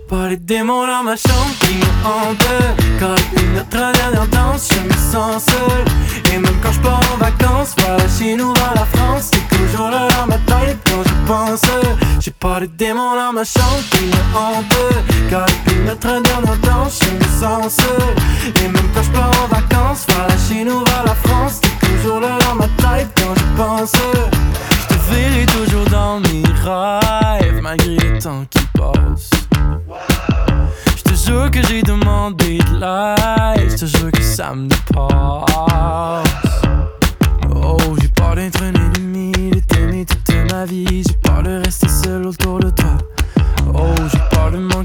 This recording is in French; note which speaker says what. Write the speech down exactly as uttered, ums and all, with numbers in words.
Speaker 1: pas les démons dans ma chambre qui me hantent. Quand depuis notre dernière danse, je me sens seul. Et même quand je pars en vacances, vers la Chine ou vers la France, c'est toujours là dans ma tête quand je pense. J'ai pas les démons dans ma chambre qui me hantent. Car depuis notre dernière danse, je me sens seul. Et même quand je pars en vacances, vers la Chine ou vers la France, c'est toujours là dans ma tête quand je pense. Je te verrai toujours dans mes rêves, malgré le temps qui passe. Je te jure que j'ai demandé de l'aide, je te jure que ça me dépasse. Oh, j'ai peur d'être un ennemi, de t'aimer toute ma vie. J'ai peur de rester seul autour de toi. Oh, j'ai peur de m'en